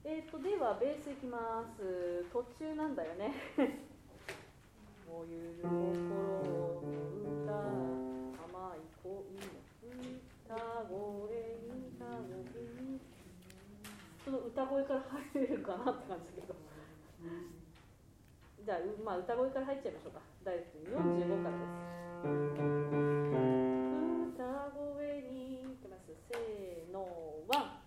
ではベースいきます。途中なんだよね。燃ゆる心の歌、甘い恋の歌声にたごびに。その歌声から入れるかなって感じだけど。じゃあ、歌声から入っちゃいましょうか。ダイレクトに45からです。歌声にいきます。せーの、ワン。